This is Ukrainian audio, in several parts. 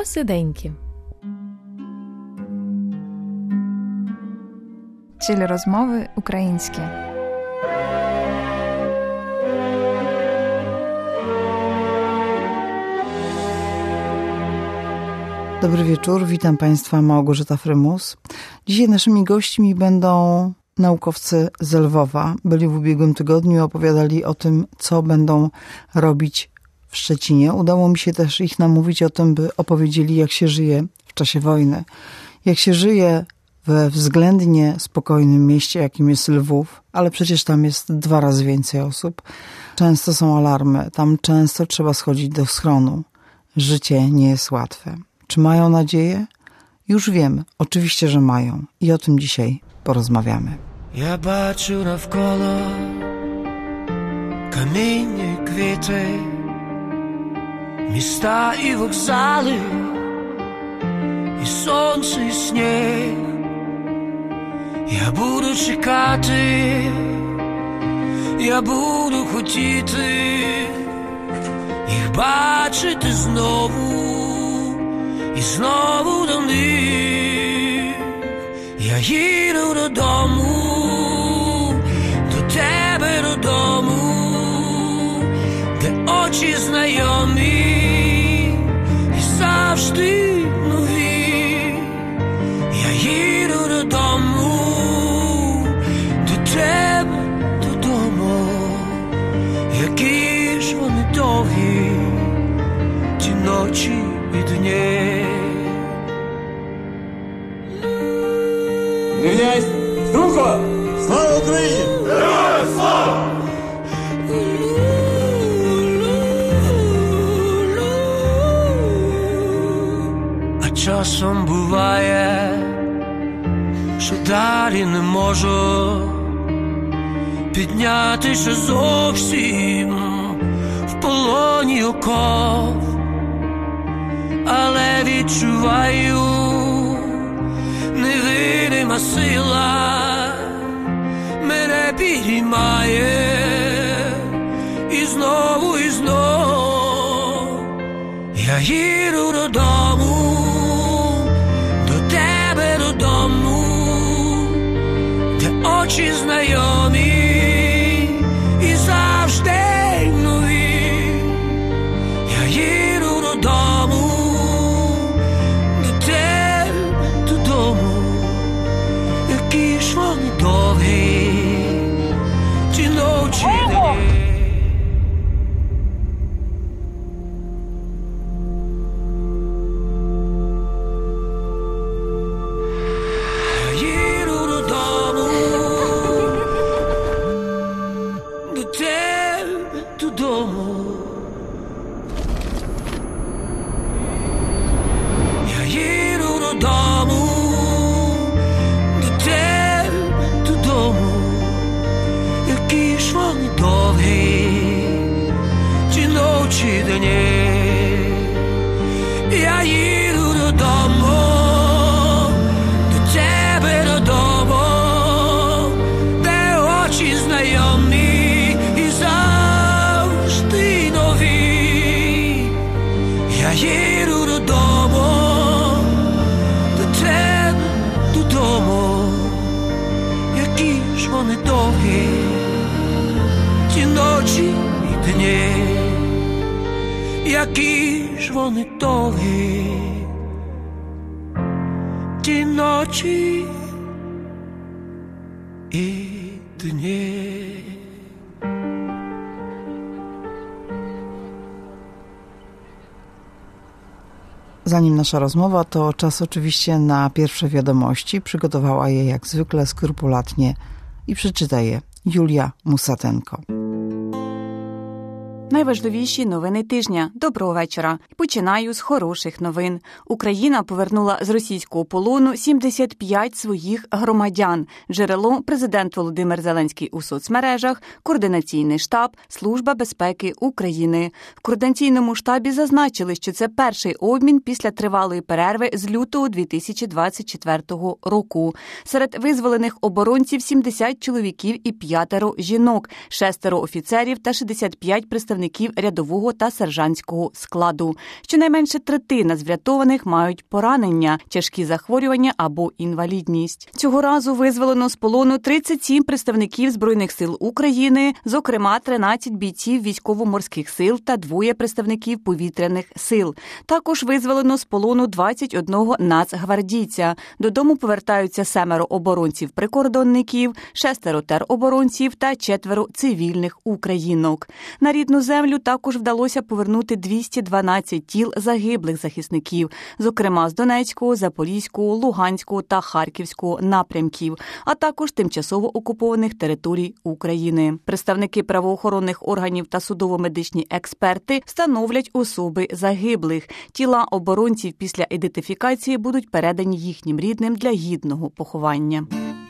Посиденьки. Цілі розмови українські. Dobry wieczór, witam Państwa, Małgorzata Frymus. Dzisiaj naszymi gośćmi będą naukowcy z Lwowa. Byli w ubiegłym tygodniu i opowiadali o tym, co będą robić w Szczecinie. Udało mi się też ich namówić o tym, by opowiedzieli, jak się żyje w czasie wojny. Jak się żyje we względnie spokojnym mieście, jakim jest Lwów, ale przecież tam jest 2 razy więcej osób. Często są alarmy, tam często trzeba schodzić do schronu. Życie nie jest łatwe. Czy mają nadzieję? Już wiemy, oczywiście, że mają. I o tym dzisiaj porozmawiamy. Я бачу навколо камінні квіти, міста і вокзали, і сонце, і сніг. Я буду чекати, я буду хотіти їх бачити знову і знову до них. Я їду додому, до тебе додому, де очі знайомі і завжди нові. Я їду додому, до тебе додому, які ж вони довгі, ті ночі і дні. Рівняйсь! Струнко! Слава Україні! Героям слава! А часом буває, що далі не можу піднятися зовсім в полоні оков, але відчуваю, невидима сила мене підіймає і знову, і знов. Я їду додому, до тебе додому, де очі знайомі і завжди нові. Я їду додому, до тебе додому, які ж вони довгі, ті ночі дні. Я їду додому, до тебе додому. Я їду додому, до тебе додому, які ж вони довгі, ті ночі дні. Я їду додому, до тебе додому, де очі знайомі і завжди нові. Я їду додому, до тебе додому, які ж вони довгі, ті ночі і дні, які ж вони довгі, ті ночі і дні. Zanim nasza rozmowa, to czas oczywiście na pierwsze wiadomości. Przygotowała je jak zwykle skrupulatnie i przeczyta je Julia Musatenko. Найважливіші новини тижня. Доброго вечора. Починаю з хороших новин. Україна повернула з російського полону 75 своїх громадян. Джерело – президент Володимир Зеленський у соцмережах, Координаційний штаб, Служба безпеки України. В Координаційному штабі зазначили, що це перший обмін після тривалої перерви з лютого 2024 року. Серед визволених оборонців 70 чоловіків і 5 жінок, 6 офіцерів та 65 представників представників рядового та сержантського складу. Щонайменше третина з врятованих мають поранення, тяжкі захворювання або інвалідність. Цього разу визволено з полону 37 представників Збройних сил України, зокрема 13 бійців військово-морських сил та 2 представників повітряних сил. Також визволено з полону 21 нацгвардійця. Додому повертаються 7 оборонців-прикордонників, 6 тероборонців та 4 цивільних українок. На рідну землю також вдалося повернути 212 тіл загиблих захисників, зокрема з Донецького, Запорізького, Луганського та Харківського напрямків, а також тимчасово окупованих територій України. Представники правоохоронних органів та судово-медичні експерти встановлять особи загиблих. Тіла оборонців після ідентифікації будуть передані їхнім рідним для гідного поховання.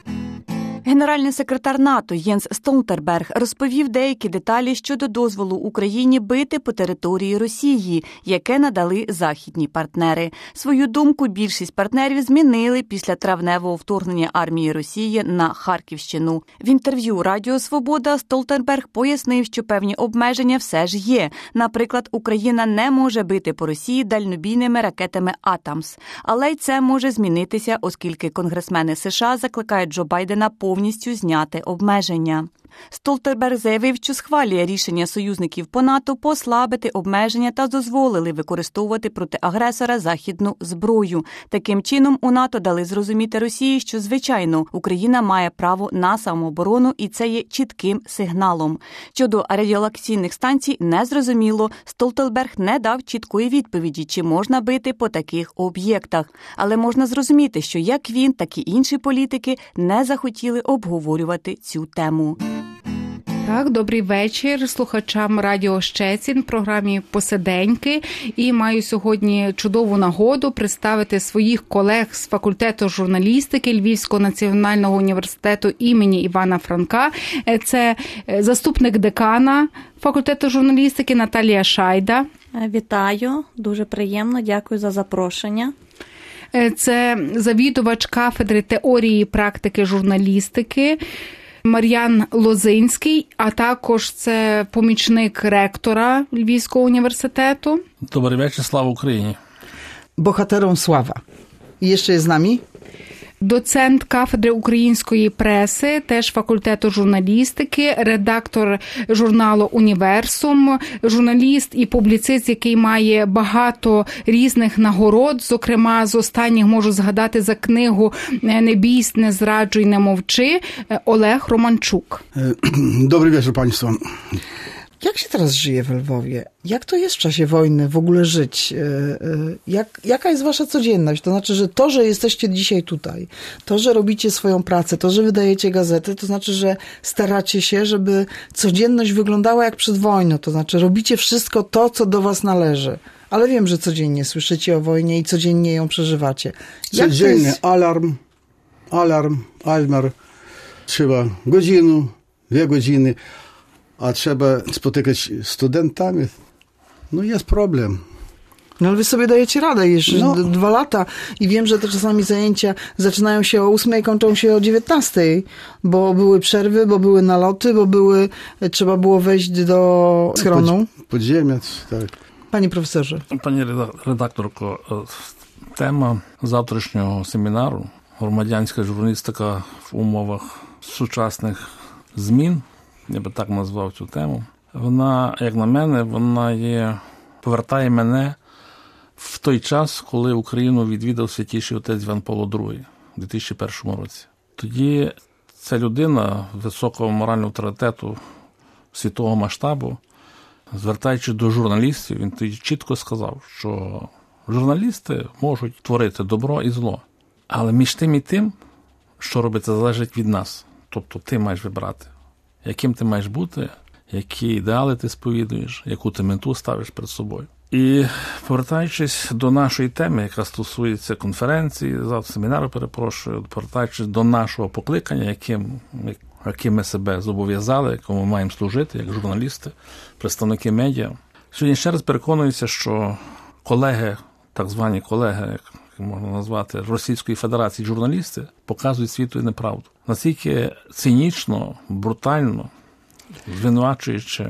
Генеральний секретар НАТО Єнс Столтенберг розповів деякі деталі щодо дозволу Україні бити по території Росії, яке надали західні партнери. Свою думку більшість партнерів змінили після травневого вторгнення армії Росії на Харківщину. В інтерв'ю Радіо Свобода Столтенберг пояснив, що певні обмеження все ж є. Наприклад, Україна не може бити по Росії дальнобійними ракетами «Атамс». Але й це може змінитися, оскільки конгресмени США закликають Джо Байдена повністю зняти обмеження. Столтенберг заявив, що схвалює рішення союзників по НАТО послабити обмеження та дозволили використовувати проти агресора західну зброю. Таким чином, у НАТО дали зрозуміти Росії, що, звичайно, Україна має право на самооборону і це є чітким сигналом. Щодо радіолокаційних станцій незрозуміло, Столтенберг не дав чіткої відповіді, чи можна бити по таких об'єктах. Але можна зрозуміти, що як він, так і інші політики не захотіли обговорювати цю тему. Так, добрий вечір слухачам Радіо Щецін в програмі «Посиденьки». І маю сьогодні чудову нагоду представити своїх колег з факультету журналістики Львівського національного університету імені Івана Франка. Це заступник декана факультету журналістики Наталія Шайда. Вітаю, дуже приємно, дякую за запрошення. Це завідувач кафедри теорії і практики журналістики Мар'ян Лозинський, а також це помічник ректора Львівського університету. Добрий вечір, слава Україні. Bohaterom sława. I jeszcze jest z nami? Доцент кафедри української преси, теж факультету журналістики, редактор журналу «Універсум», журналіст і публіцист, який має багато різних нагород. Зокрема, з останніх можу згадати за книгу «Не бійсь, не зраджуй, не мовчи» Олег Романчук. Dobry wieczór Państwu. Jak się teraz żyje w Lwowie? Jak to jest w czasie wojny w ogóle żyć? Jaka jest wasza codzienność? To znaczy, że to, że jesteście dzisiaj tutaj, to, że robicie swoją pracę, to, że wydajecie gazety, to znaczy, że staracie się, żeby codzienność wyglądała jak przed wojną. To znaczy, robicie wszystko to, co do was należy. Ale wiem, że codziennie słyszycie o wojnie i codziennie ją przeżywacie. Codziennie jest... alarm, trzeba godzinę, 2 godziny, a trzeba spotykać z studentami. No jest problem. No ale wy sobie dajecie radę, jeszcze 2 lata i wiem, że te czasami zajęcia zaczynają się o 8 i kończą się o 19, bo były przerwy, bo były naloty, bo trzeba było wejść do schronu. Podziemiec, tak. Panie profesorze. Пані редакторко, тема завтрашнього семінару «Громадянська журналістика в умовах сучасних змін», я би так назвав цю тему, вона, як на мене, повертає мене в той час, коли Україну відвідав святіший отець Іван Павло II у 2001 році. Тоді ця людина високого морального авторитету світового масштабу, звертаючись до журналістів, він тоді чітко сказав, що журналісти можуть творити добро і зло, але між тим і тим, що робиться, залежить від нас. Тобто ти маєш вибрати, яким ти маєш бути, які ідеали ти сповідуєш, яку ти мету ставиш перед собою. І повертаючись до нашої теми, яка стосується конференції, семінару, повертаючись до нашого покликання, яким ми себе зобов'язали, якому ми маємо служити, як журналісти, представники медіа. Сьогодні ще раз переконуюся, що колеги, так звані колеги, як можна назвати, Російської Федерації журналісти, показують світу неправду. Наскільки цинічно, брутально, звинувачуючи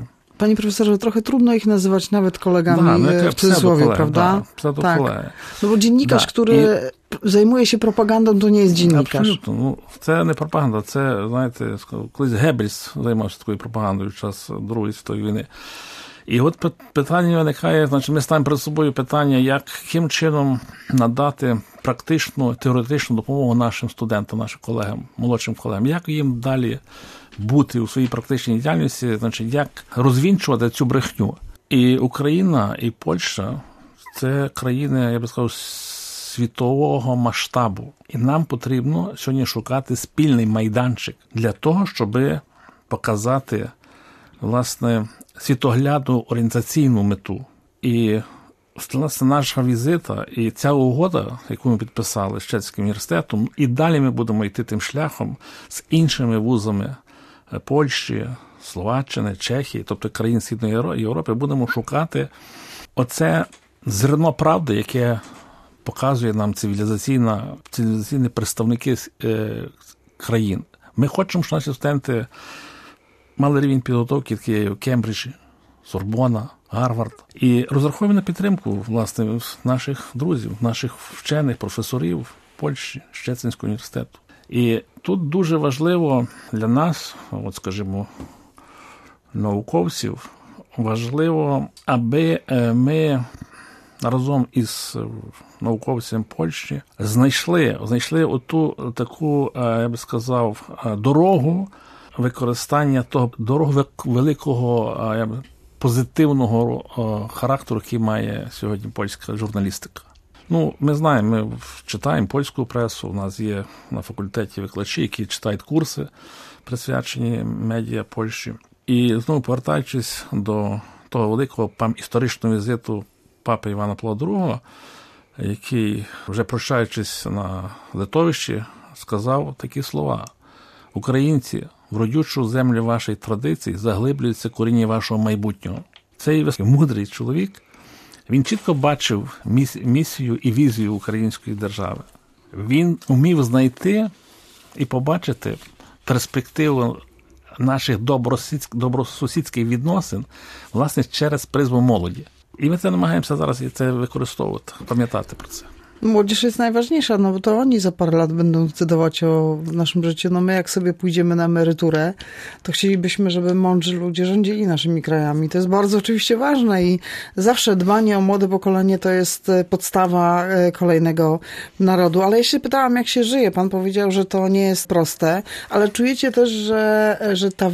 panie profesorze, trochę trudno ich nazywać nawet kolegami w cudzysłowie, prawda? Tak. No bo dziennikarz, który займає się пропагандом, то не є dziennikarz. Абсолютно. Ну, це не пропаганда, це, знаєте, колись Геббельс займався такою пропагандою в час Другої світової війни. І от питання виникає, значить, ми ставимо перед собою питання, яким чином надати практичну, теоретичну допомогу нашим студентам, нашим колегам, молодшим колегам, як їм далі бути у своїй практичній діяльності, значить, як розвінчувати цю брехню. І Україна, і Польща – це країни, я би сказав, світового масштабу. І нам потрібно сьогодні шукати спільний майданчик для того, щоб показати, власне, світоглядну орієнтаційну мету. І, власне, наша візита і ця угода, яку ми підписали з Щецьким університетом, і далі ми будемо йти тим шляхом з іншими вузами Польщі, Словаччини, Чехії, тобто країн Східної Європи, будемо шукати оце зерно правди, яке показує нам цивілізаційні представники країн. Ми хочемо, щоб наші студенти мали рівень підготовки, такий як Кембриджі, Сорбона, Гарвард. І розраховуємо на підтримку, власне, наших друзів, наших вчених, професорів Польщі, Щецинського університету. І тут дуже важливо для нас, от скажімо, науковців, важливо, аби ми разом із науковцями Польщі знайшли оту таку, я би сказав, дорогу використання того великого позитивного характеру, який має сьогодні польська журналістика. Ну, ми знаємо, ми читаємо польську пресу, у нас є на факультеті викладачі, які читають курси, присвячені медіа Польщі. І знову повертаючись до того великого історичного візиту папи Івана Павла II, який, вже прощаючись на литовищі, сказав такі слова: «Українці, в родючу землю вашої традиції заглиблюється коріння вашого майбутнього». Цей мудрий чоловік, він чітко бачив місію і візію української держави. Він умів знайти і побачити перспективу наших добросусідських відносин, власне, через призму молоді. I my намагаємося зараз це використовувати, pamiętати про це. Młodzież jest najważniejsza, no bo to oni za parę lat będą decydować o naszym życiu. No my jak sobie pójdziemy na emeryturę, to chcielibyśmy, żeby mądrzy ludzie rządzili naszymi krajami. To jest bardzo oczywiście ważne i zawsze dbanie o młode pokolenie to jest podstawa kolejnego narodu. Ale ja się pytałam, jak się żyje. Pan powiedział, że to nie jest proste, ale czujecie też, że ta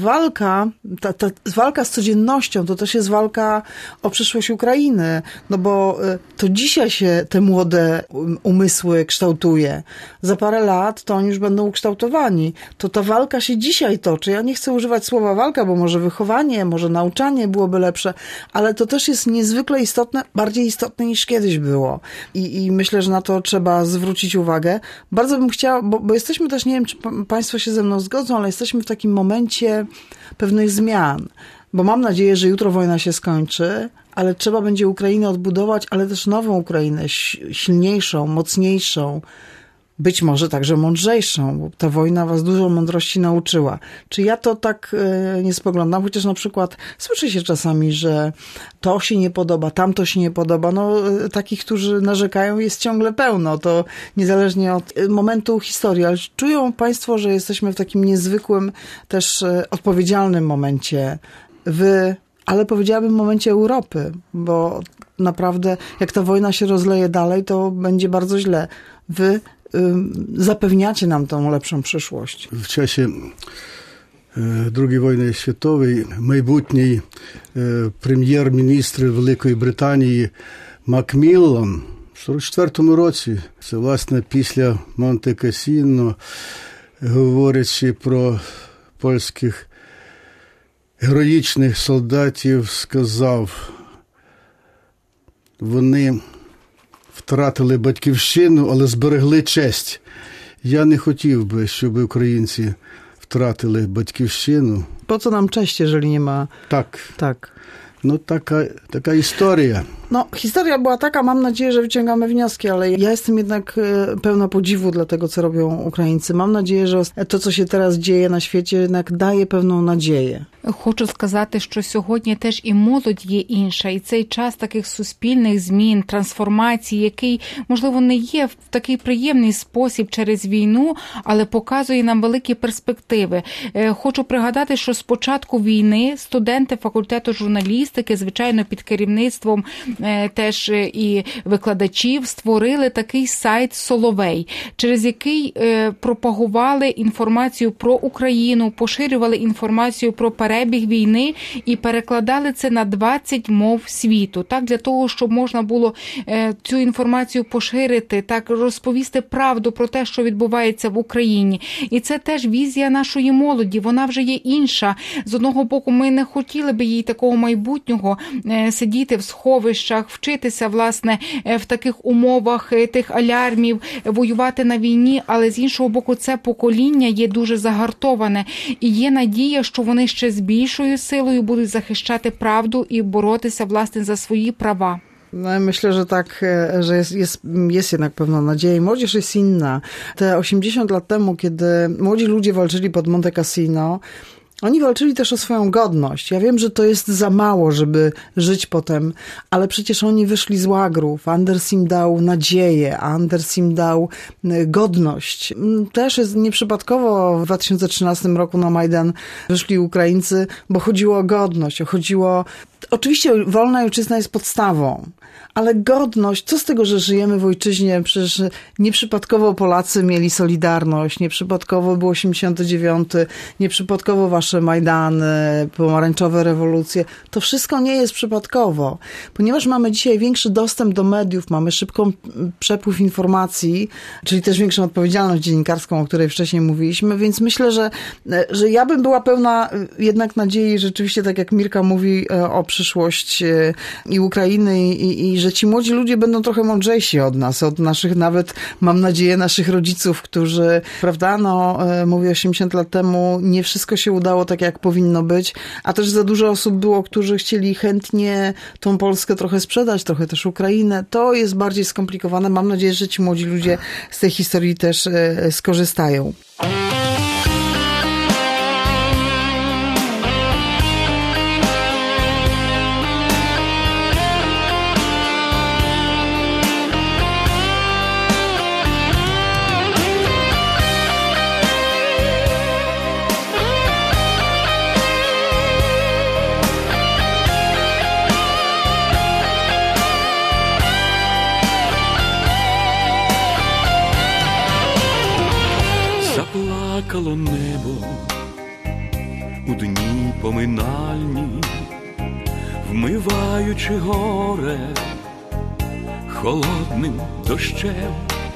walka z codziennością to też jest walka o przyszłość Ukrainy. No bo to dzisiaj się te młode umysły kształtuje. Za parę lat to oni już będą ukształtowani. To ta walka się dzisiaj toczy. Ja nie chcę używać słowa walka, bo może wychowanie, może nauczanie byłoby lepsze, ale to też jest niezwykle istotne, bardziej istotne niż kiedyś było. I myślę, że na to trzeba zwrócić uwagę. Bardzo bym chciała, bo jesteśmy też, nie wiem, czy państwo się ze mną zgodzą, ale jesteśmy w takim momencie pewnych zmian. Bo mam nadzieję, że jutro wojna się skończy, ale trzeba będzie Ukrainę odbudować, ale też nową Ukrainę, silniejszą, mocniejszą, być może także mądrzejszą, bo ta wojna was dużo mądrości nauczyła. Czy ja to tak nie spoglądam? Chociaż na przykład słyszy się czasami, że to się nie podoba, tamto się nie podoba. No, takich, którzy narzekają, jest ciągle pełno. To niezależnie od momentu historii. Ale czują państwo, że jesteśmy w takim niezwykłym, też odpowiedzialnym momencie. Ale powiedziałabym w momencie Europy, bo naprawdę jak ta wojna się rozleje dalej, to będzie bardzo źle. Wy zapewniacie nam tą lepszą przyszłość. W czasie II wojny światowej майбутній прем'єр-міністр Великої Британії Макміллан в 44-му році, це власне після Монте-Кассіно, говорячи про польських героїчних солдатів, сказав: вони втратили батьківщину, але зберегли честь. Я не хотів би, щоб українці втратили батьківщину. Po co nam cześć, jeżeli nie ma... Tak. No taka historia. No, historia była taka, mam nadzieję, że wyciągamy wnioski, ale ja jestem jednak pełna podziwu dla tego, co robią Ukraińcy. Mam nadzieję, że to, co się teraz dzieje na świecie, jednak daje pewną nadzieję. Хочу сказати, що сьогодні теж і молодь є інша, і цей час таких суспільних змін, трансформацій, який, можливо, не є в такий приємний спосіб через війну, але показує нам великі перспективи. Хочу пригадати, що з початку війни студенти факультету журналістики, звичайно, під керівництвом теж і викладачів, створили такий сайт «Соловей», через який пропагували інформацію про Україну, поширювали інформацію про перебіг війни і перекладали це на 20 мов світу. Так, для того, щоб можна було цю інформацію поширити, так, розповісти правду про те, що відбувається в Україні. І це теж візія нашої молоді, вона вже є інша. З одного боку, ми не хотіли би їй такого майбутнього сидіти в сховищах, вчитися, власне, в таких умовах тих алярмів, воювати на війні, але з іншого боку, це покоління є дуже загартоване. І є надія, що вони ще з bільszою силою будуть захищати правду i боротися, власне, za swoje prawa. No, myślę, że tak, że jest jednak pewna nadzieja i młodzież jest inna. Te 80 lat temu, kiedy młodzi ludzie walczyli pod Monte Cassino, oni walczyli też o swoją godność. Ja wiem, że to jest za mało, żeby żyć potem, ale przecież oni wyszli z łagrów. Anders im dał nadzieję, Anders im dał godność. Też jest nieprzypadkowo w 2013 roku na Majdan wyszli Ukraińcy, bo chodziło o godność, chodziło... Oczywiście wolna ojczyzna jest podstawą, ale godność, co z tego, że żyjemy w ojczyźnie? Przecież nieprzypadkowo Polacy mieli Solidarność, nieprzypadkowo był 89, nieprzypadkowo wasze Majdany, pomarańczowe rewolucje. To wszystko nie jest przypadkowo, ponieważ mamy dzisiaj większy dostęp do mediów, mamy szybką przepływ informacji, czyli też większą odpowiedzialność dziennikarską, o której wcześniej mówiliśmy, więc myślę, że ja bym była pełna jednak nadziei, rzeczywiście tak jak Mirka mówi o przyszłość i Ukrainy i że ci młodzi ludzie będą trochę mądrzejsi od nas, od naszych nawet, mam nadzieję, naszych rodziców, którzy, prawda, no mówię 80 lat temu, nie wszystko się udało tak, jak powinno być, a też za dużo osób było, którzy chcieli chętnie tą Polskę trochę sprzedać, trochę też Ukrainę. To jest bardziej skomplikowane. Mam nadzieję, że ci młodzi ludzie z tej historii też skorzystają. Заплакало небо у дні поминальні, вмиваючи горе холодним дощем,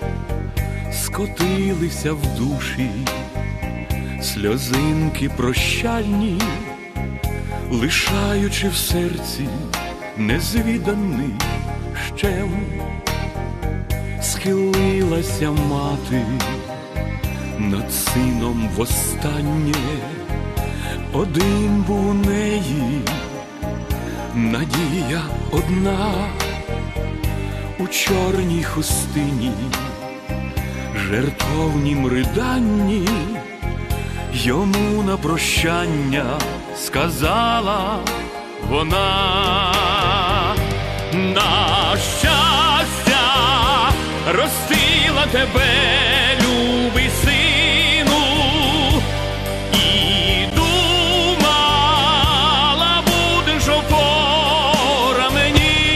скотилися в душі сльозинки прощальні, лишаючи в серці незвіданий щем. Схилилася мати над сином востаннє, один був у неї, надія одна, у чорній хустині, жертовнім риданні, йому на прощання сказала вона: на щастя ростила тебе, любий сину, і думала, будеш опора мені.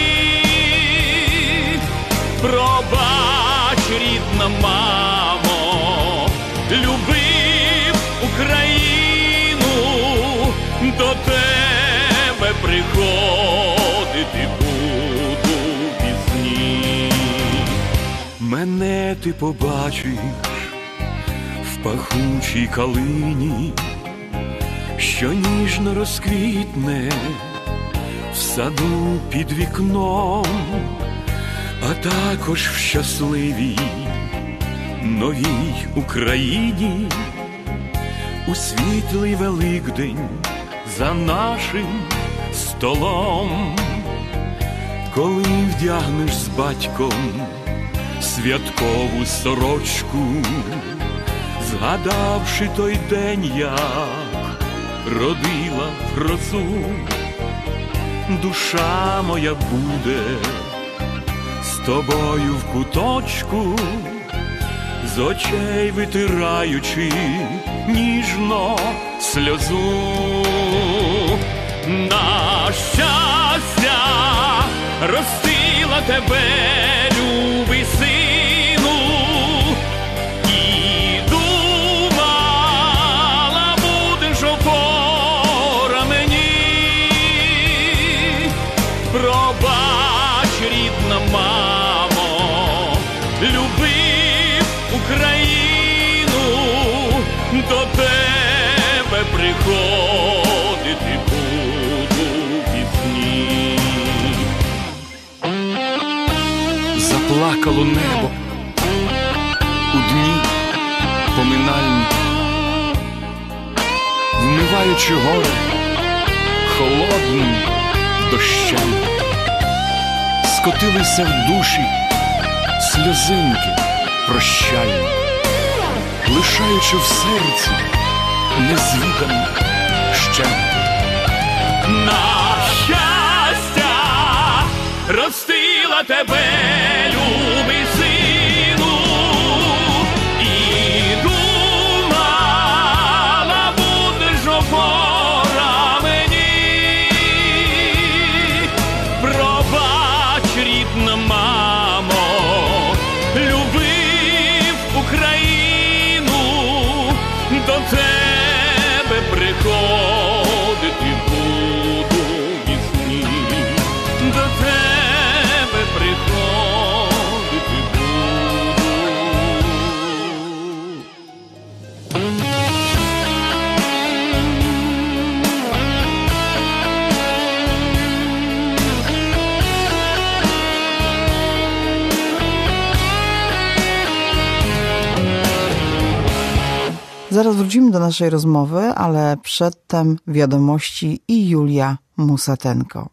Пробач, рідна мамо, любив Україну, до тебе приходити буду пізні. Мене ти побачиш в пахучій калині, що ніжно розквітне в саду під вікном, а також в щасливій новій Україні, у світлий Великдень за нашим столом, коли вдягнеш з батьком святкову сорочку, згадавши той день, як родила в грозу. Душа моя буде з тобою в куточку, з очей витираючи ніжно сльозу. На щастя ростила тебе, любий сину, і думала, будеш опора мені. Пробач, рідна мамо, любив Україну, до тебе приходити буду пісні. Заплакало небо у дні поминальні, вмиваючи гори холодним дощем. Скотилися в душі сльозинки прощальні, лишаючи в серці незвіданий щем. На щастя ростила тебе, любий сину, і думала, будеш опора мені. Пробач, рідна мамо, любив Україну, до тебе приходити буду вісні, до тебе приходити буду. Zaraz wrócimy do naszej rozmowy, ale przedtem wiadomości i Julia Musatenko.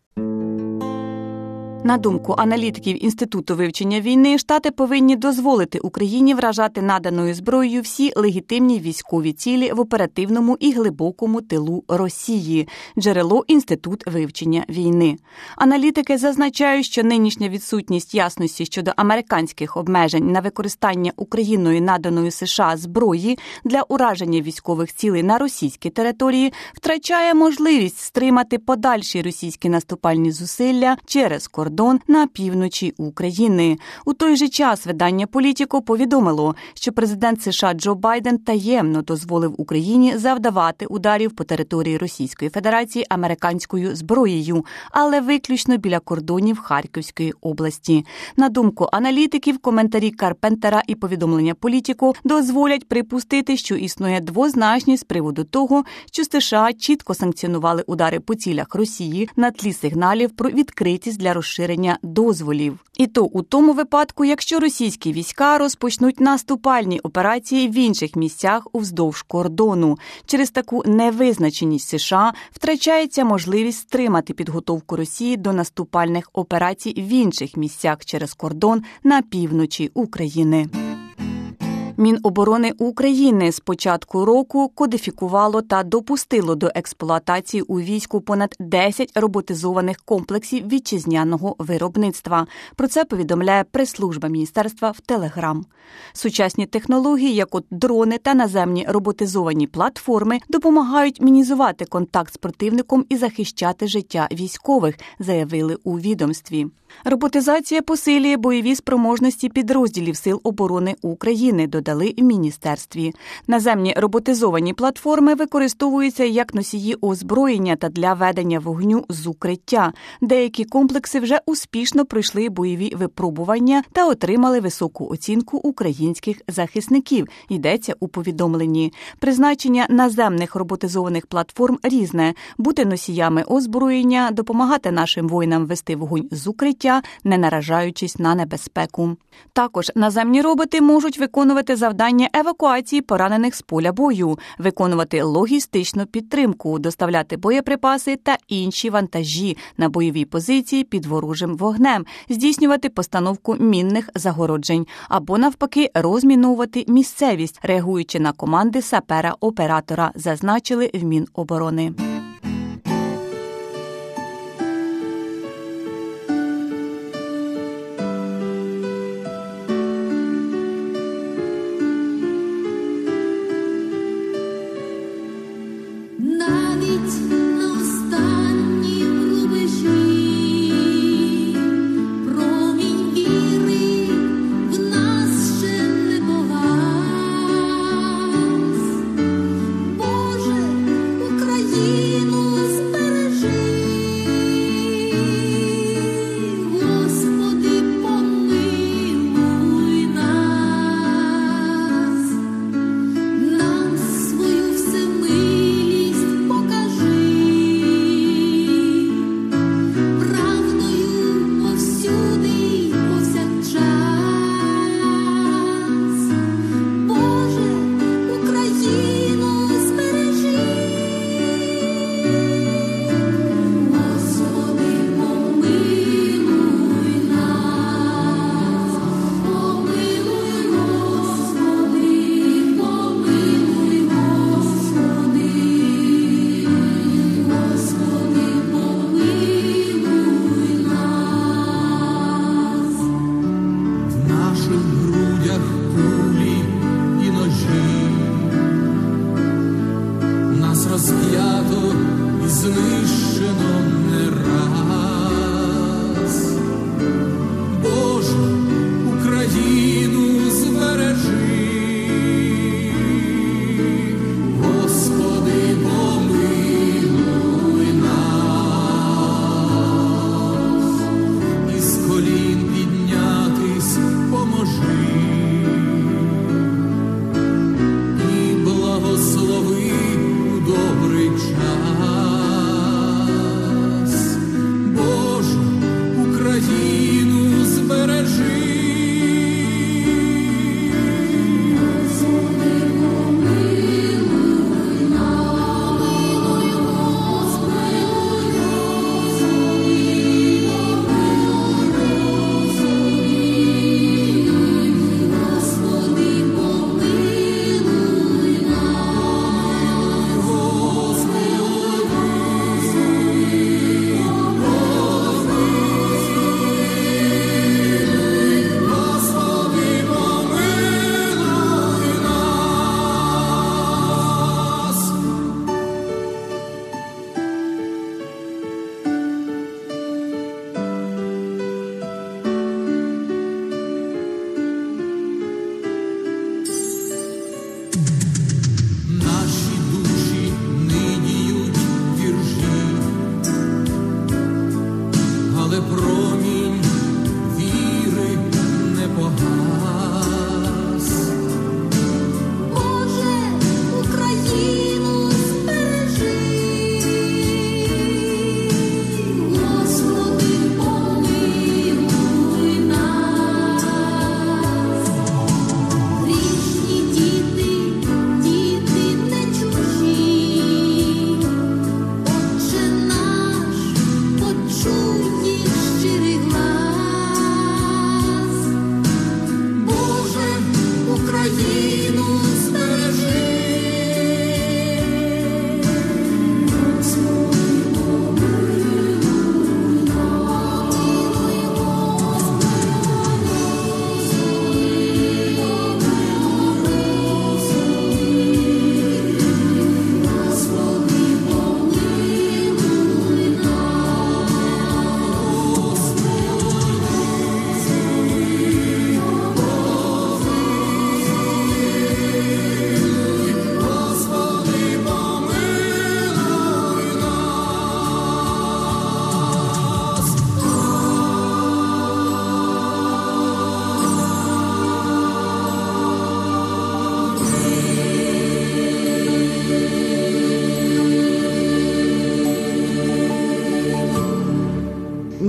На думку аналітиків Інституту вивчення війни, Штати повинні дозволити Україні вражати наданою зброєю всі легітимні військові цілі в оперативному і глибокому тилу Росії. Джерело – Інститут вивчення війни. Аналітики зазначають, що нинішня відсутність ясності щодо американських обмежень на використання Україною наданої США зброї для ураження військових цілей на російській території втрачає можливість стримати подальші російські наступальні зусилля через кордон на півночі України. У той же час видання «Політіко» повідомило, що президент США Джо Байден таємно дозволив Україні завдавати ударів по території Російської Федерації американською зброєю, але виключно біля кордонів Харківської області. На думку аналітиків, коментарі Карпентера і повідомлення «Політіко» дозволять припустити, що існує двозначність з приводу того, що США чітко санкціонували удари по цілях Росії на тлі сигналів про відкритість для розширення дозволів. І то у тому випадку, якщо російські війська розпочнуть наступальні операції в інших місцях уздовж кордону. Через таку невизначеність США втрачається можливість стримати підготовку Росії до наступальних операцій в інших місцях через кордон на півночі України. Міноборони України з початку року кодифікувало та допустило до експлуатації у війську понад 10 роботизованих комплексів вітчизняного виробництва. Про це повідомляє прес-служба міністерства в Телеграм. Сучасні технології, як от дрони та наземні роботизовані платформи, допомагають мінімізувати контакт з противником і захищати життя військових, заявили у відомстві. Роботизація посилює бойові спроможності підрозділів Сил оборони України, додали в міністерстві. Наземні роботизовані платформи використовуються як носії озброєння та для ведення вогню з укриття. Деякі комплекси вже успішно пройшли бойові випробування та отримали високу оцінку українських захисників, йдеться у повідомленні. Призначення наземних роботизованих платформ різне – бути носіями озброєння, допомагати нашим воїнам вести вогонь з укриття, життя, не наражаючись на небезпеку. Також наземні роботи можуть виконувати завдання евакуації поранених з поля бою, виконувати логістичну підтримку, доставляти боєприпаси та інші вантажі на бойові позиції під ворожим вогнем, здійснювати постановку мінних загороджень або, навпаки, розміновувати місцевість, реагуючи на команди сапера-оператора, зазначили в Міноборони.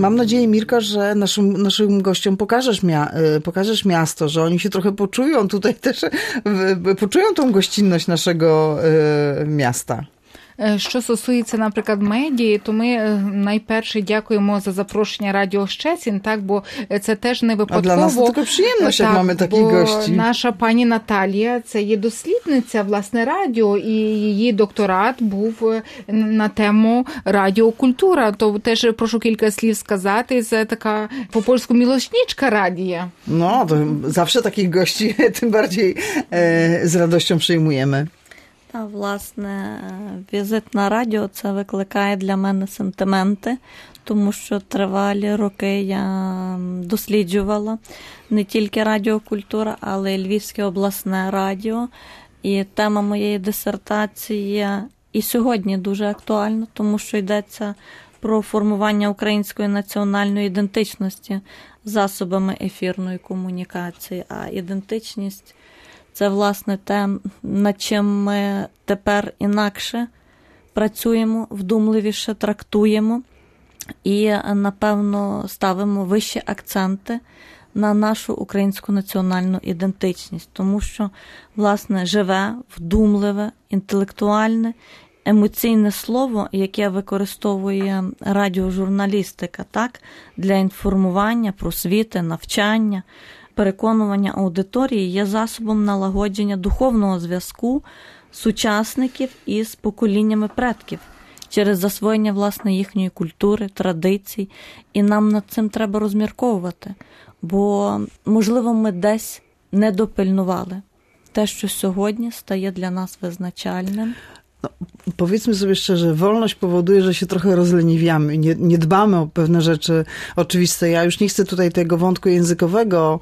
mam nadzieję, Mirka, że naszym gościom pokażesz miasto, że oni się trochę poczują tutaj też, poczują tą gościnność naszego miasta. Що стосується, наприклад, медії, то ми найперше дякуємо за запрошення Радіо Щецін, так, бо це теж не випадково. А для нас це така приємність, як маємо такі гості. Наша пані Наталія, це є дослідниця, власне, радіо, і її докторат був на тему радіокультура. То теж прошу кілька слів сказати, це така по-польську мілоснічка радія. No, to zawsze takich gości tym bardziej z radością przyjmujemy. Та, власне, візит на радіо це викликає для мене сентименти, тому що тривалі роки я досліджувала не тільки радіокультура, але й Львівське обласне радіо. І тема моєї дисертації і сьогодні дуже актуальна, тому що йдеться про формування української національної ідентичності засобами ефірної комунікації, а ідентичність – це, власне, те, над чим ми тепер інакше працюємо, вдумливіше трактуємо і, напевно, ставимо вищі акценти на нашу українську національну ідентичність. Тому що, власне, живе, вдумливе, інтелектуальне, емоційне слово, яке використовує радіожурналістика, так, для інформування, просвіти, навчання, переконування аудиторії є засобом налагодження духовного зв'язку сучасників із поколіннями предків через засвоєння, власне, їхньої культури, традицій. І нам над цим треба розмірковувати, бо, можливо, ми десь не допильнували те, що сьогодні стає для нас wизначальним. No, powiedzmy sobie szczerze, wolność powoduje, że się trochę rozleniwiamy, nie dbamy o pewne rzeczy oczywiste. Ja już nie chcę tutaj tego wątku językowego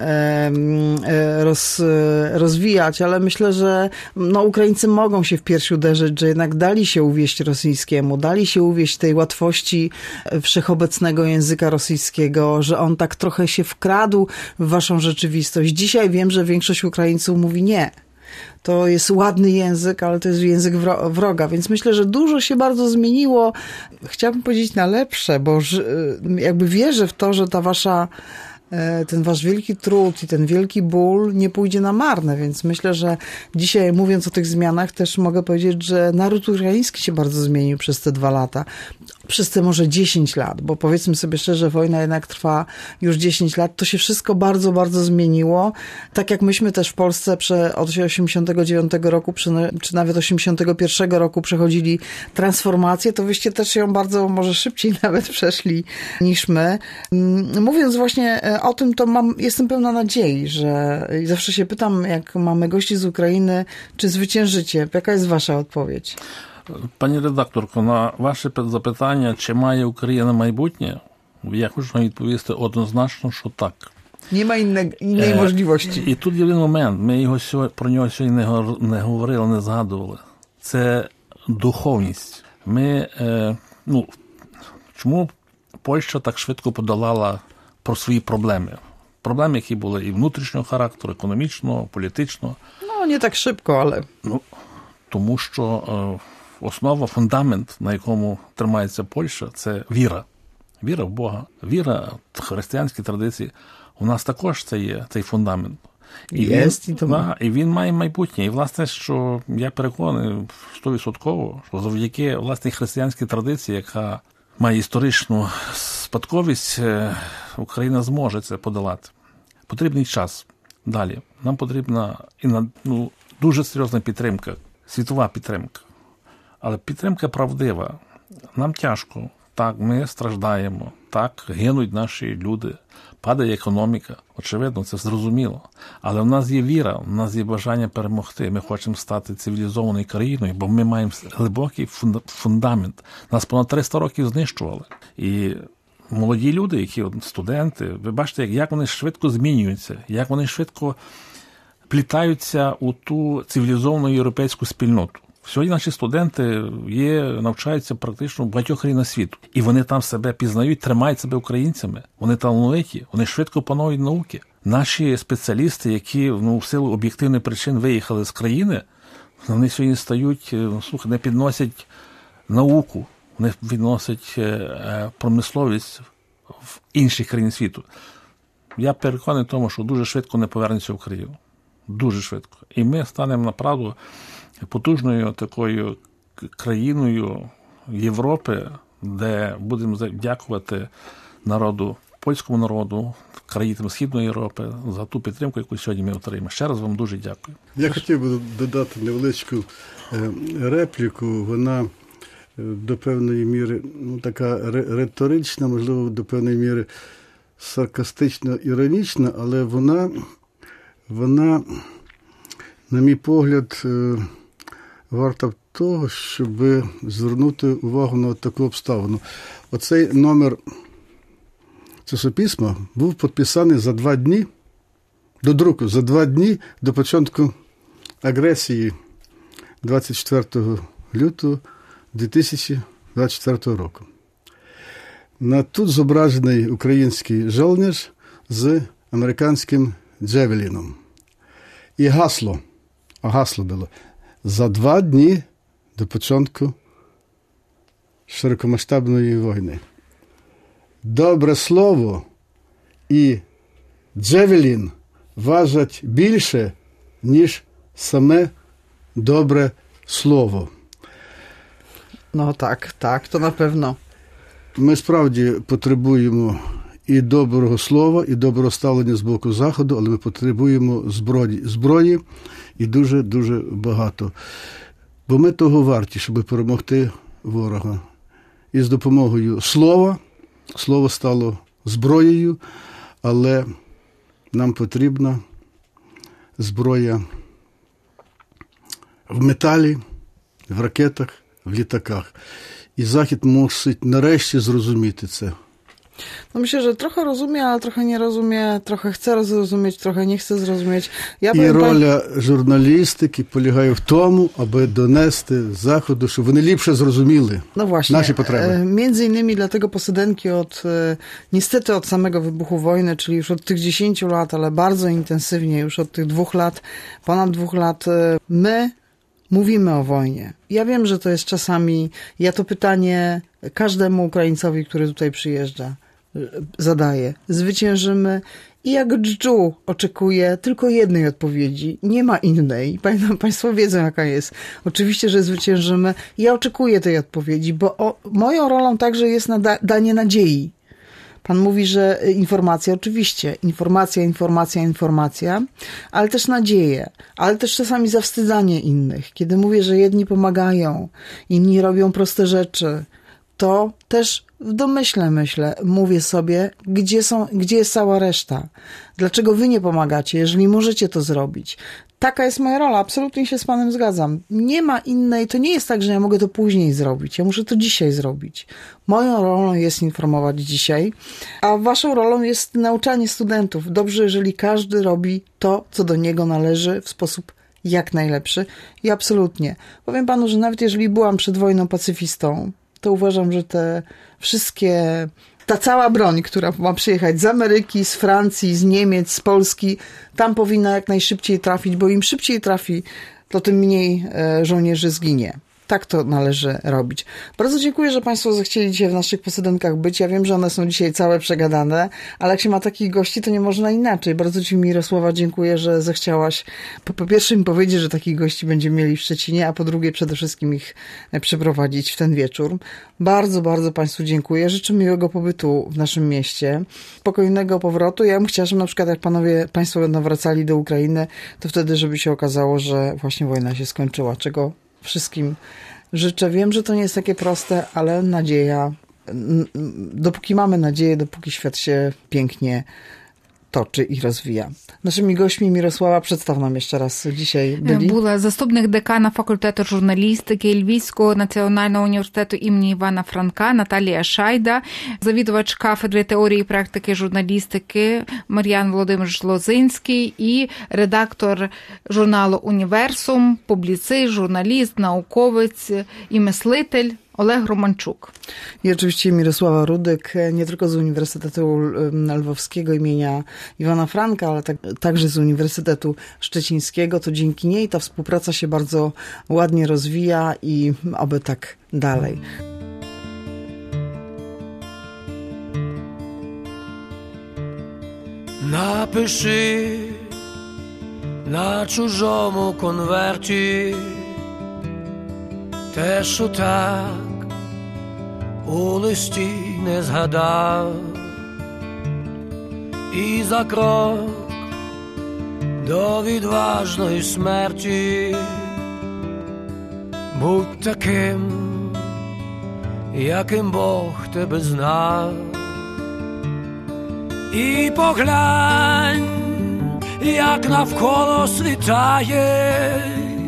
rozwijać, ale myślę, że no, Ukraińcy mogą się w piersi uderzyć, że jednak dali się uwieść rosyjskiemu, dali się uwieść tej łatwości wszechobecnego języka rosyjskiego, że on tak trochę się wkradł w waszą rzeczywistość. Dzisiaj wiem, że większość Ukraińców mówi nie. To jest ładny język, ale to jest język wroga, więc myślę, że dużo się bardzo zmieniło. Chciałabym powiedzieć na lepsze, bo jakby wierzę w to, że ten wasz wielki trud i ten wielki ból nie pójdzie na marne, więc myślę, że dzisiaj, mówiąc o tych zmianach, też mogę powiedzieć, że naród ukraiński się bardzo zmienił przez te 2 lata. Przez te może 10 lat, bo powiedzmy sobie szczerze, wojna jednak trwa już 10 lat, to się wszystko bardzo, bardzo zmieniło. Tak jak myśmy też w Polsce od 89 roku, czy nawet 81 roku przechodzili transformację, to wyście też ją bardzo, może szybciej nawet przeszli niż my. Mówiąc właśnie o tym, to jestem pełna nadziei, że zawsze się pytam, jak mamy gości z Ukrainy, czy zwyciężycie? Jaka jest wasza odpowiedź? Пані редакторко, на ваше запитання, чи має Україна майбутнє, я хочу вам відповісти однозначно, що так. Нема інної можливості. І тут є один момент, ми про нього сьогодні не говорили, не згадували. Це духовність. Чому Польща так швидко подолала про свої проблеми? Проблеми, які були і внутрішнього характеру, економічного, політичного. Ну, не так швидко, але... Тому що основа, фундамент, на якому тримається Польща, це віра. Віра в Бога, віра в християнські традиції. У нас також це є, цей фундамент. І він має майбутнє. І, власне, що я переконаний 100%, що завдяки, власне, християнській традиції, яка має історичну спадковість, Україна зможе це подолати. Потрібний час. Далі. Нам потрібна дуже серйозна підтримка, світова підтримка. Але підтримка правдива. Нам тяжко. Так, ми страждаємо. Так, гинуть наші люди. Падає економіка. Очевидно, це зрозуміло. Але в нас є віра, в нас є бажання перемогти. Ми хочемо стати цивілізованою країною, бо ми маємо глибокий фундамент. Нас понад 300 років знищували. І молоді люди, які студенти, ви бачите, як вони швидко змінюються, як вони швидко плітаються у ту цивілізовану європейську спільноту. Сьогодні наші студенти навчаються практично в багатьох країнах світу. І вони там себе пізнають, тримають себе українцями. Вони талановиті, вони швидко опановують науки. Наші спеціалісти, які в силу об'єктивних причин виїхали з країни, вони сьогодні стають, не підносять науку, вони підносять промисловість в інших країн світу. Я переконаний в тому, що дуже швидко не повернеться в Україну. Дуже швидко. І ми станемо направду потужною такою країною Європи, де будемо дякувати народу, польському народу, країнам Східної Європи за ту підтримку, яку сьогодні ми отримаємо. Ще раз вам дуже дякую. Я хотів би додати невеличку репліку. Вона до певної міри така риторична, можливо, до певної міри саркастично-іронічна, але вона, на мій погляд, варта того, щоб звернути увагу на таку обставину. Оцей номер часописьма був підписаний за 2 дні до друку, за 2 дні до початку агресії 24 лютого 2024 року. Тут зображений український жовніш з американським джевеліном. І гасло було за 2 дні до початку широкомасштабної війни. Добре слово і джевелін важать більше, ніж саме добре слово. No tak, to na pewno. Ми справді потребуємо і доброго слова, і доброго ставлення з боку Заходу, але ми потребуємо зброї і дуже-дуже багато. Бо ми того варті, щоб перемогти ворога. І з допомогою слова, слово стало зброєю, але нам потрібна зброя в металі, в ракетах, в літаках. I Zachód musi nareszcie zrozumieć to. No myślę, że trochę rozumie, ale trochę nie rozumie, trochę chce zrozumieć, trochę nie chce zrozumieć. I rola żurnalistyki polega w tym, aby donести z Zachodu, żeby oni lepiej zrozumieli nasze potrzeby. Między innymi dlatego posedenki niestety od samego wybuchu wojny, czyli już od tych 10 lat, ale bardzo intensywnie, już od tych 2 lat, ponad 2 lat, my mówimy o wojnie. Ja wiem, że to jest czasami, ja to pytanie każdemu Ukraińcowi, który tutaj przyjeżdża, zadaję. Zwyciężymy i jak dżdżu oczekuję tylko jednej odpowiedzi. Nie ma innej. Państwo wiedzą, jaka jest. Oczywiście, że zwyciężymy. Ja oczekuję tej odpowiedzi, bo moją rolą także jest danie nadziei. Pan mówi, że informacja, oczywiście, informacja, ale też nadzieję, ale też czasami zawstydzanie innych. Kiedy mówię, że jedni pomagają, inni robią proste rzeczy, to też w domyśle mówię sobie, gdzie jest cała reszta. Dlaczego wy nie pomagacie, jeżeli możecie to zrobić? Taka jest moja rola, absolutnie się z panem zgadzam. Nie ma innej, to nie jest tak, że ja mogę to później zrobić. Ja muszę to dzisiaj zrobić. Moją rolą jest informować dzisiaj, a waszą rolą jest nauczanie studentów. Dobrze, jeżeli każdy robi to, co do niego należy w sposób jak najlepszy. I absolutnie. Powiem panu, że nawet jeżeli byłam przed wojną pacyfistą, to uważam, że ta cała broń, która ma przyjechać z Ameryki, z Francji, z Niemiec, z Polski, tam powinna jak najszybciej trafić, bo im szybciej trafi, to tym mniej żołnierzy zginie. Tak to należy robić. Bardzo dziękuję, że państwo zechcieli dzisiaj w naszych posedenkach być. Ja wiem, że one są dzisiaj całe przegadane, ale jak się ma takich gości, to nie można inaczej. Bardzo ci, Mirosława, dziękuję, że zechciałaś po pierwsze mi powiedzieć, że takich gości będziemy mieli w Szczecinie, a po drugie przede wszystkim ich przeprowadzić w ten wieczór. Bardzo, bardzo państwu dziękuję. Życzę miłego pobytu w naszym mieście, spokojnego powrotu. Ja bym chciała, żeby na przykład jak państwo będą wracali do Ukrainy, to wtedy, żeby się okazało, że właśnie wojna się skończyła, czego wszystkim życzę. Wiem, że to nie jest takie proste, ale nadzieja, dopóki mamy nadzieję, dopóki świat się pięknie toczy i rozwija. Naszymi gośćmi Mirosława, przedstaw nam jeszcze raz dzisiaj byli. Була заступник декана факультету журналістики Львівського національного університету імені Івана Франка Наталія Шайда, завідувач кафедри теорії і практики журналістики Мар'ян Володимирович Лозинський і редактор журналу «Універсум», публіцист, журналіст, науковець і мислитель Олег Романчук. I oczywiście Mirosława Rudyk, nie tylko z Uniwersytetu Lwowskiego imienia Iwana Franka, ale także z Uniwersytetu Szczecińskiego. To dzięki niej ta współpraca się bardzo ładnie rozwija i oby tak dalej. Напиши на чужому конверті те, що так у листі не згадав, і за крок до відважної смерті будь таким, яким Бог тебе знав. І поглянь, як навколо світає,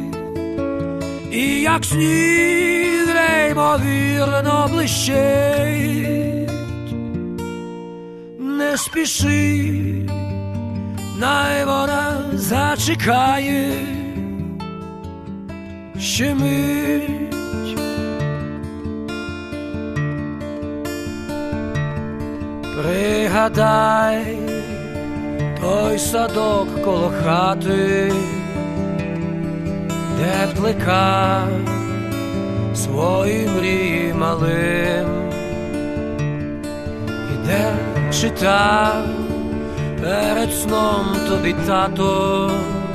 і як сніг неймовірно блищить. Не спіши, най вона зачекає ще мить. Пригадай той садок коло хати, де плекав свої мрії малим, і де читав перед сном тобі тато,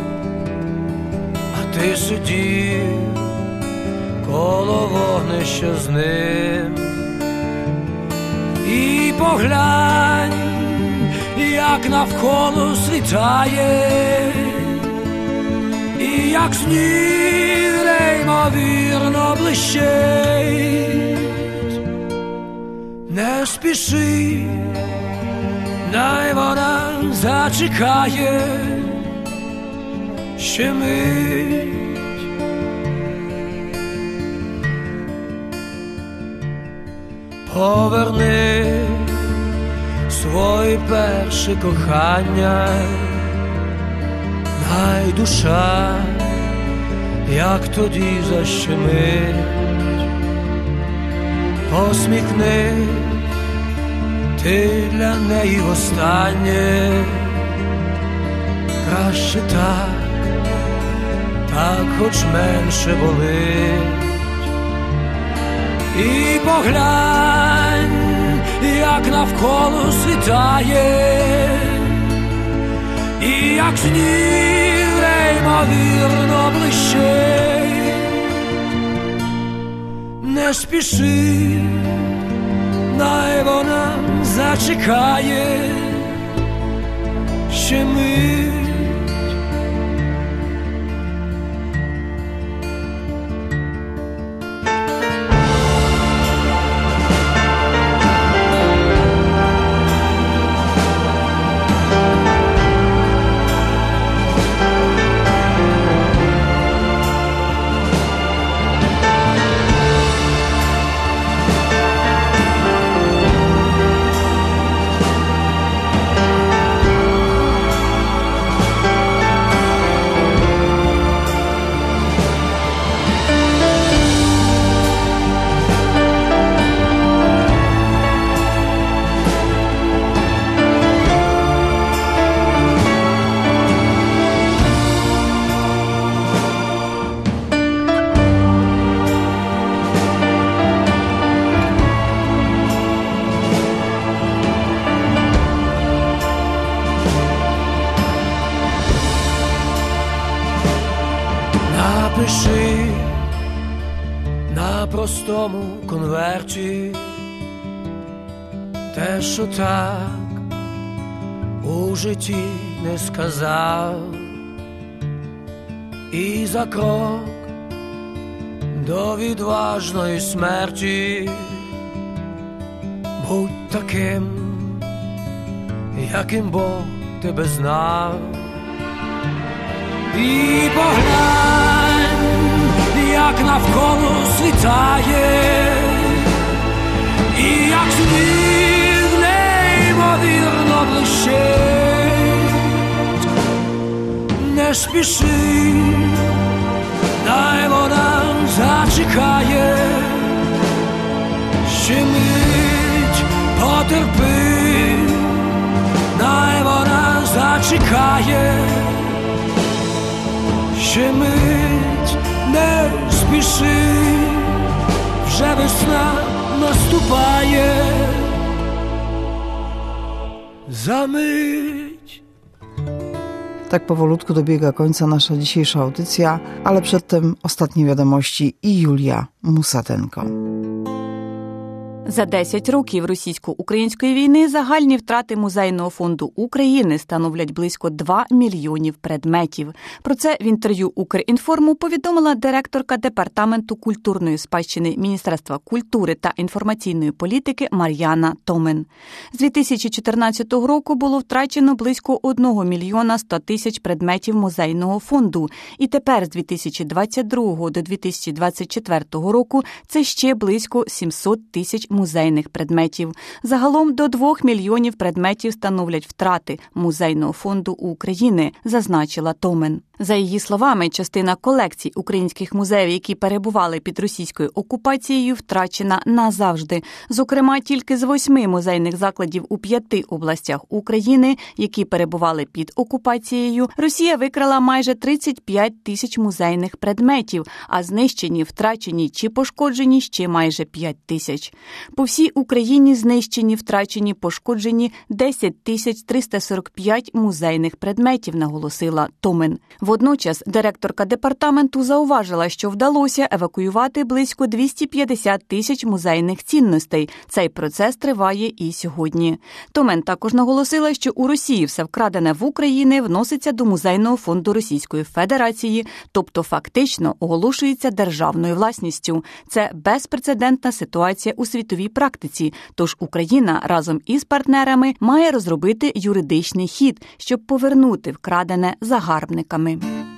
а ти сидів коло вогнища з ним. І поглянь, як навколо світає, і як сніг неймовірно блищить. Не спіши, най вона зачекає ще мить. Поверни своє перше кохання, най душа, як тоді защемить. Посміхни ти для неї востаннє, краще так хоч менше болить. І поглянь, як навколо світає, і як сніг неймовірно блищить. Не спіши, най вона зачекає ще мить. Напиши на простому конверті те, що так у житті не сказав, і за крок до відважної смерті будь таким, яким Бог тебе знав. І поглянь, як навколо світає, і як сніг неймовірно блищить. Не спіши, най вона зачекає ще мить. Потерпи, най вона зачекає ще мить. Не спіши, вже весна наступає за мить. Tak powolutku dobiega końca nasza dzisiejsza audycja, ale przedtem ostatnie wiadomości i Julia Musatenko. За 10 років російсько-української війни загальні втрати Музейного фонду України становлять близько 2 мільйонів предметів. Про це в інтерв'ю «Укрінформу» повідомила директорка Департаменту культурної спадщини Міністерства культури та інформаційної політики Мар'яна Томен. З 2014 року було втрачено близько 1 мільйона 100 тисяч предметів Музейного фонду. І тепер з 2022 до 2024 року це ще близько 700 тисяч музейних предметів. Загалом до 2 мільйонів предметів становлять втрати Музейного фонду України, зазначила Томен. За її словами, частина колекцій українських музеїв, які перебували під російською окупацією, втрачена назавжди. Зокрема, тільки з 8 музейних закладів у 5 областях України, які перебували під окупацією, Росія викрала майже 35 тисяч музейних предметів, а знищені, втрачені чи пошкоджені ще майже 5 тисяч. По всій Україні знищені, втрачені, пошкоджені 10 тисяч 345 музейних предметів, наголосила Томен. Водночас директорка департаменту зауважила, що вдалося евакуювати близько 250 тисяч музейних цінностей. Цей процес триває і сьогодні. Томен також наголосила, що у Росії все вкрадене в Україні вноситься до Музейного фонду Російської Федерації, тобто фактично оголошується державною власністю. Це безпрецедентна ситуація у світовій практиці, тож Україна разом із партнерами має розробити юридичний хід, щоб повернути вкрадене загарбниками.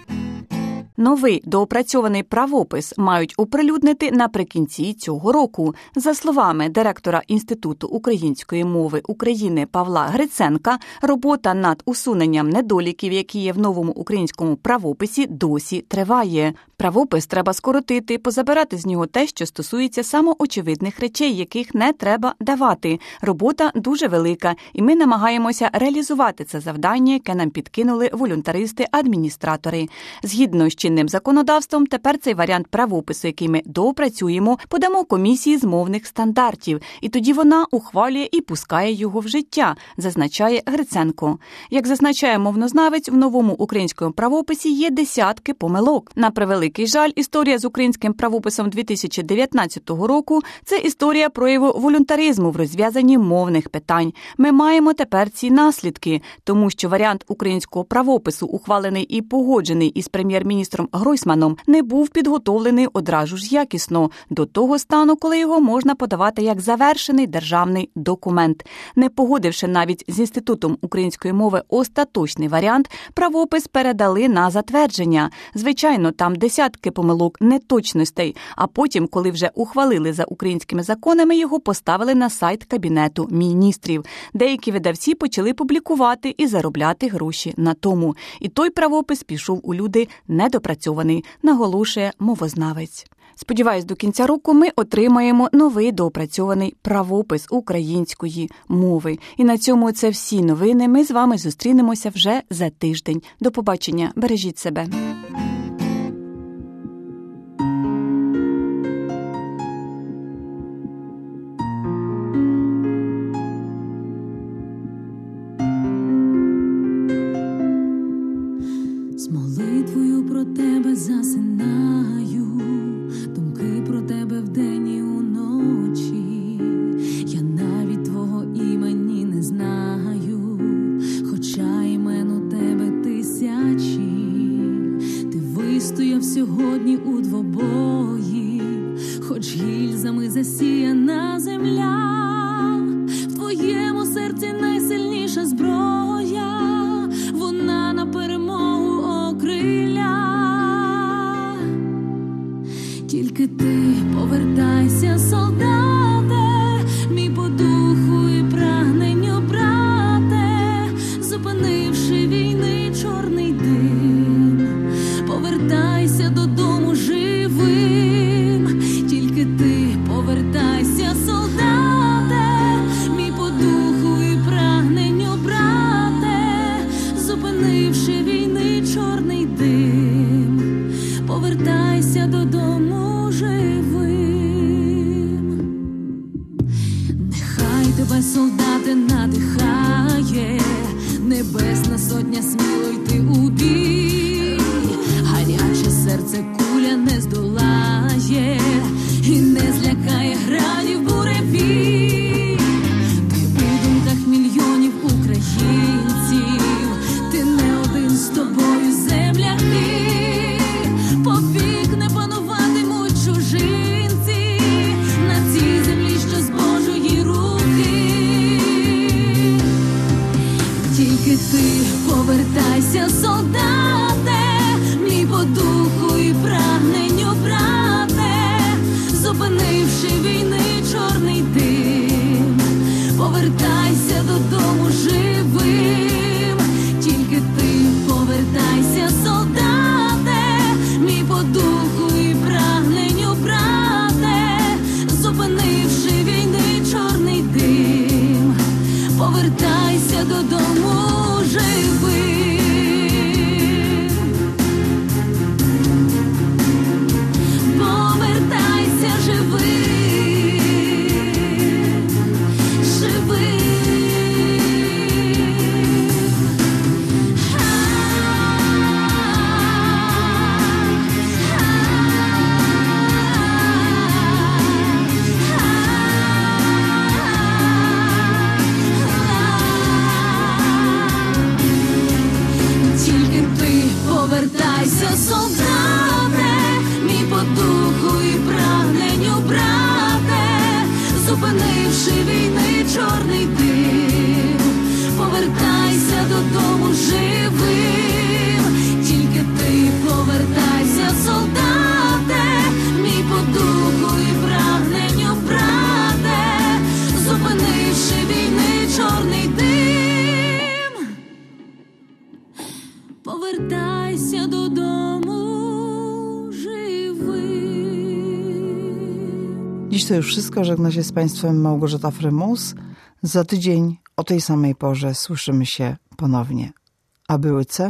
Новий доопрацьований правопис мають оприлюднити наприкінці цього року. За словами директора Інституту української мови України Павла Гриценка, робота над усуненням недоліків, які є в новому українському правописі, досі триває. Правопис треба скоротити, позабирати з нього те, що стосується самоочевидних речей, яких не треба давати. Робота дуже велика, і ми намагаємося реалізувати це завдання, яке нам підкинули волюнтаристи-адміністратори. Згідно з чинним законодавством, тепер цей варіант правопису, який ми доопрацюємо, подамо комісії з мовних стандартів, і тоді вона ухвалює і пускає його в життя, зазначає Гриценко. Як зазначає мовнознавець, в новому українському правописі є десятки помилок. На превеликий жаль, історія з українським правописом 2019 року – це історія прояву волюнтаризму в розв'язанні мовних питань. Ми маємо тепер ці наслідки, тому що варіант українського правопису, ухвалений і погоджений із прем'єр-міністром Гройсманом, не був підготовлений одразу ж якісно, до того стану, коли його можна подавати як завершений державний документ. Не погодивши навіть з Інститутом української мови остаточний варіант, правопис передали на затвердження. Звичайно, там десятки помилок, неточностей, а потім, коли вже ухвалили за українськими законами, його поставили на сайт Кабінету міністрів. Деякі видавці почали публікувати і заробляти гроші на тому. І той правопис пішов у люди недопрацьований, наголошує мовознавець. Сподіваюсь, до кінця року ми отримаємо новий доопрацьований правопис української мови. І на цьому це всі новини. Ми з вами зустрінемося вже за тиждень. До побачення. Бережіть себе. З молитвою про тебе засинаю, думки про тебе вдень і уночі. Я навіть твого імені не знаю, хоча імен у тебе тисячі. Ти вистояв сьогодні у двобої, хоч гільзами засіяна земля. В твоєму серці найсильніша зброя, вона на перемогу окриля. Тільки ти повертайся, солдате, мій по духу і прагненню, брате, зупинивши війни чорний дим, повертайся додому живим. Тільки ти повертайся, солдате, мій по духу і прагненню, повертайся, солдате, мій по духу і прагненню, брате, зупинивши війни чорний дим, повертайся додому живим, тільки ти повертайся, солдате, мій по духу і прагненню, брате, зупинивши війни чорний дим, повертайся додому живим. Dziś to już wszystko. Żegna się z Państwem Małgorzata Frymus. Za tydzień o tej samej porze słyszymy się ponownie. A byłyce?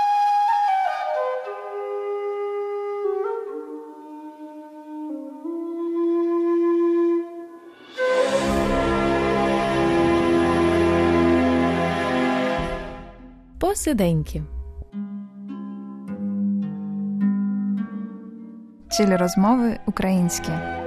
Посиденьки. Czyli rozmowy ukraińskie.